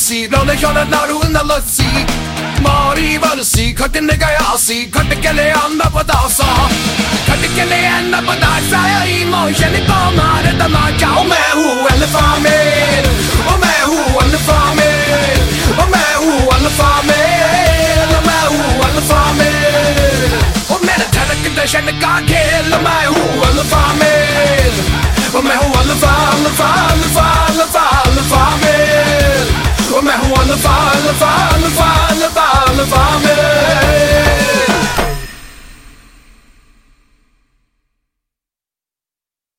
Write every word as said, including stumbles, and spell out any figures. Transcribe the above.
सी रोले शोले नारू ना लस्सी Mori valsi khate ne gaya si khate ke le anda padasa khate ke le anda padasa emotion ko mare da ma chao main hu alfa male oh main hu alfa male oh main hu alfa male oh main hu alfa male oh main thala condition ka khel main hu alfa male oh main hu alfa alfa alfa alfa alfa male oh main hu alfa alfa